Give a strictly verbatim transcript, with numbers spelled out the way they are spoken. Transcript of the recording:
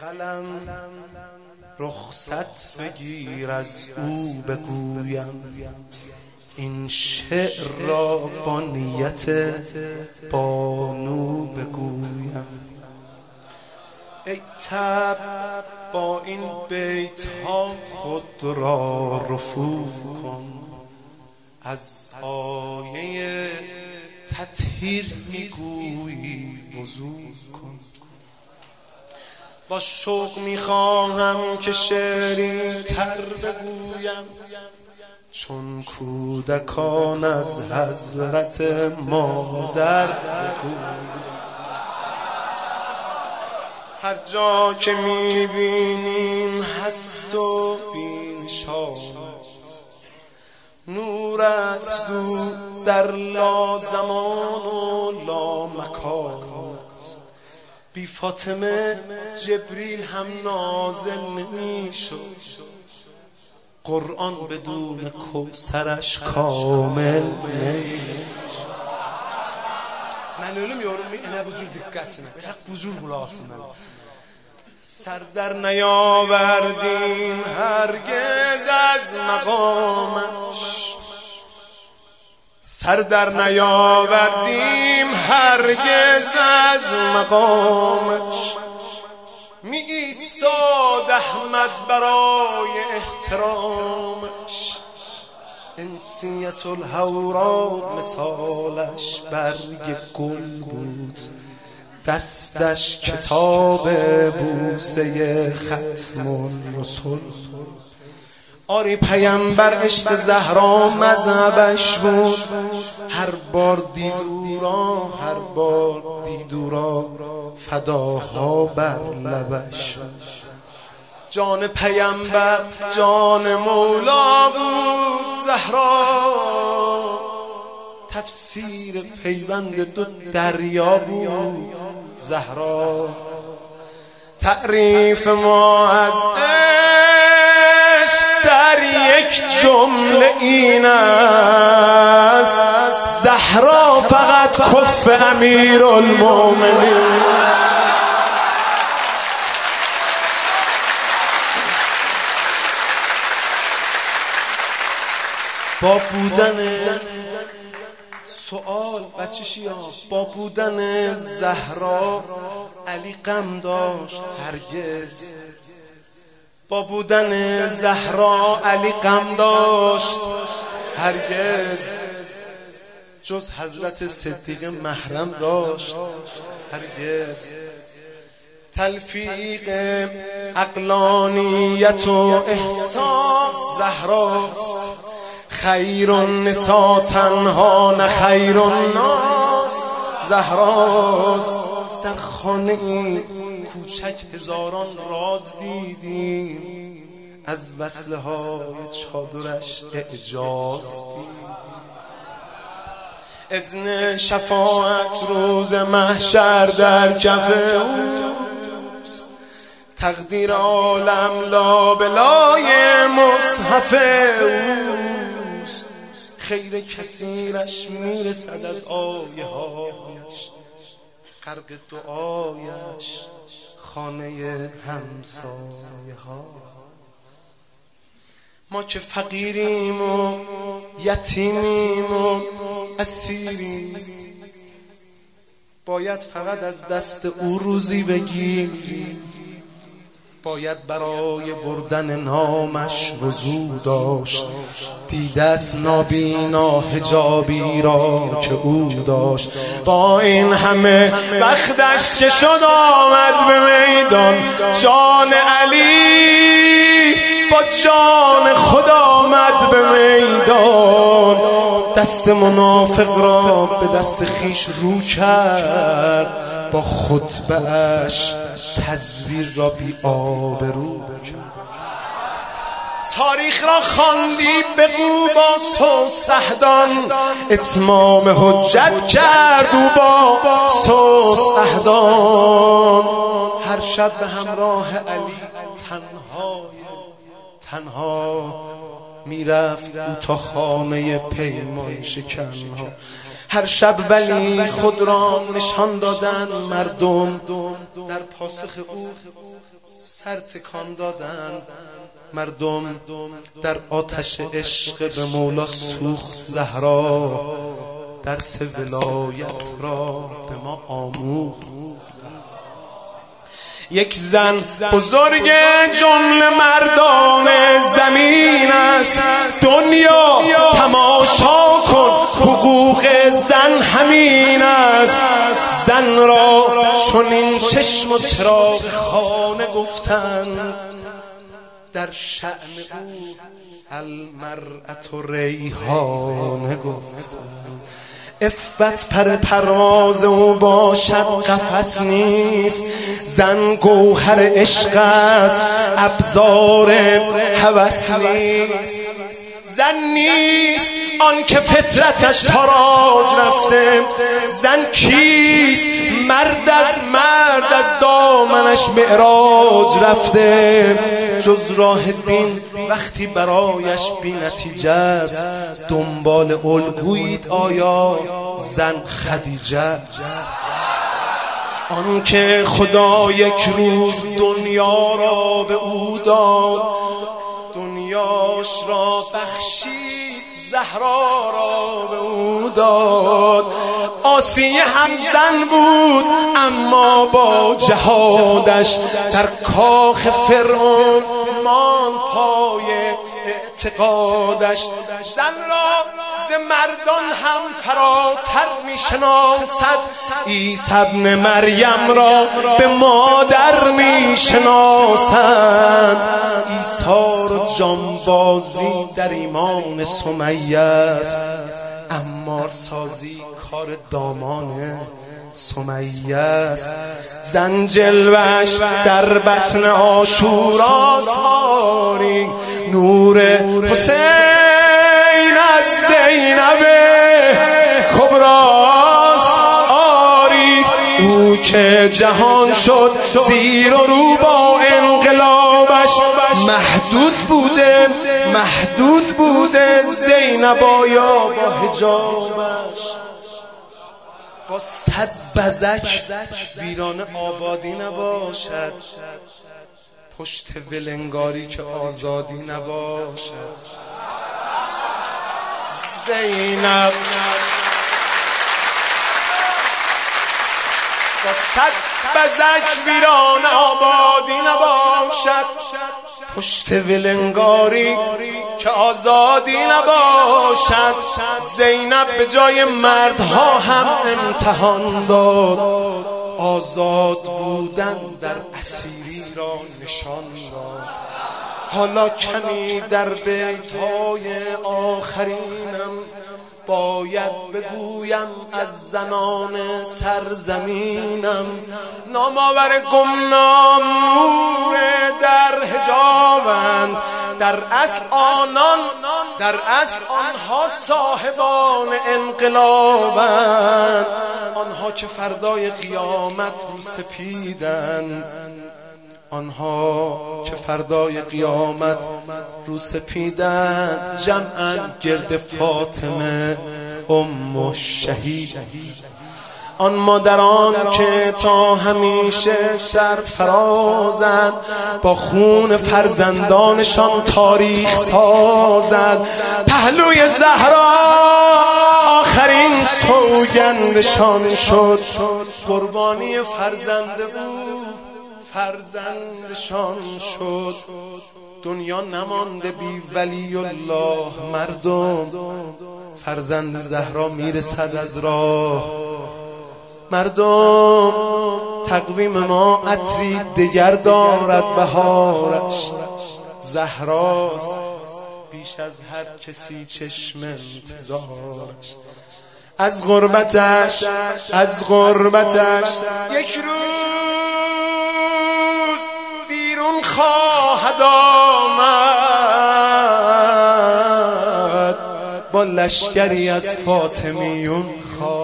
قلم رخصت بگیر از او بگویم، این شعر را با نیت بانو بگویم. ای طبع با این بیت ها خود را رفو کن، از آیه تطهیر میگویی وضو کن. با شوق میخواهم که شعری تر بگویم، چون کودکان از حضرت مادر بگویم. هر جا که میبینیم هست و بینشان، نور است او در لا زمان و لا مکان. بی فاطمه جبریل هم نازل نمیشد، قرآن بدون کوثرش کامل نمیشد. من ölüm yorum اینه بزرگ دقتine bir بزرگ ملاسمه. سر در نیاوردیم هرگز از مقامش، سر در نیاوردیم هرگز از مقامش. می ایستاد احمد برای احترامش، انسیت الحورا مثالش برگ گل بود، دستش کتاب بوسه ختم الرسل. آری پیامبر عشق زهرا مذهبش بود، هر بار دیدورا هر بار دیدورا فداها بر لبش. جان پیامبر جان مولا بود، زهرا تفسیر پیوند دو دریا بود. زهرا تعریف ما از عشق در یک جمله این است، زهرا فقط کف امیرالمومنین. با بودن سوال بچه شیا، با بودن زهرا علی غم داشت هرگز، با بودن زهرا علی غم داشت هرگز، جز حضرت صدیق محرم داشت هرگز. تلفیق عقلانیت و احساس زهراست، خیر النساء تنها نه خیر الناس زهراست. در خانه این کوچک هزاران راز دیدیم، از وصله های چادرش اعجاز دیدیم. اذن شفاعت روز محشر در کف اوست، تقدیر عالم لابلای مصحف اوست. خیر کثیرش میرسد از آیه هایش، غرق دعایش خانه همسایه ها. ما که فقیریم و یتیمیم و اسیریم، باید فقط از دست او روزی بگیریم، باید برای بردن نامش وضو داشت. دیده است نابینا حجابی را که او داشت، با این همه بختش که شد آمد به میدان. جان علی با جان خدا آمد به میدان، دست منافق را به دست خیش رو کرد، با خطبه‌اش تزویر را بی آبرو کرد. تاریخ را خواندی بگو با سوستهدان، اتمام حجت کرد او با سوستهدان. هر شب به همراه علی تنها تنها میرفت او تا خانه پیمان شکنها. هر شب ولی خود را نشان دادن مردم، در پاسخ او سر تکان دادن مردم. در آتش عشق به مولا سوخت زهرا، درس ولایت را به ما آموخت. یک زن بزرگ جمله مردان زمین است، دنیا تماشا کن حقوق زن همین است. زن را چنین چشم و چراغ خانه گفتند، در شأن او المرأة ریحانه گفتند. عفت پر پرواز او باشد قفس نیست، زن گوهر عشق است ابزار هوس نیست. زن نیست آن که فطرتش تاراج رفته، زن کیست مرد از مرد از دامنش معراج رفته. جز راه دین وقتی برایش بی نتیجه است، دنبال الگویید آیا زن خدیجه است. آن که خدا یک روز دنیا را به او داد، دنیاش را بخشید زهرا را به او داد. آسیه هم زن بود اما با جهادش، در کاخ فرعون ماند پای اعتقادش. زن را ز مردان هم فراتر می شناسد، عیسی ابن مریم را به مادر می شناسد. عیسی را جانبازی در ایمان سمیه است، عمار سازی کار دامان سمیه است. زن جلوش در بطن عاشورا ساری، نور حسین از زینب کبراست آری. او که جهان شد زیر و رو با انقلابش، محدود بوده محدود بوده زینب آیا با حجابش. با صد بزک ویران آبادی نباشد، پشت ولنگاری که آزادی نباشد. زینب با صد بزک ویران آبادی نباشد، پشت ولنگاری که آزادی نباشد. زینب به جای مردها هم امتحان داد، آزاد بودن در اسیری را نشان داد. حالا کمی در بیت‌های آخرینم باید بگویم از زنان سرزمینم. نامآور گمنام نور در حجابند، در اصل آنان در اصل آنها صاحبان انقلابند. آنها که فردای قیامت رو سپیدند، آنها که فردای قیامت رو سپیدن، جمعاً گرد فاطمه ام الشهید. آن مادران که تا همیشه سرفرازند، با خون فرزندانشان تاریخ سازند. پهلوی زهرا آخرین سوگندشان شد، قربانی فرزند بود فرزندشان شد. دنیا نمانده بی ولی الله مردم، فرزند زهرا میرسد از راه مردم. تقویم ما عطری دگر دارد بهارش، زهراست بیش از هر کسی چشم انتظارش. از غربتش از غربتش یک روز بیرون خواهد آمد، با لشکری از فاطمیون خواهد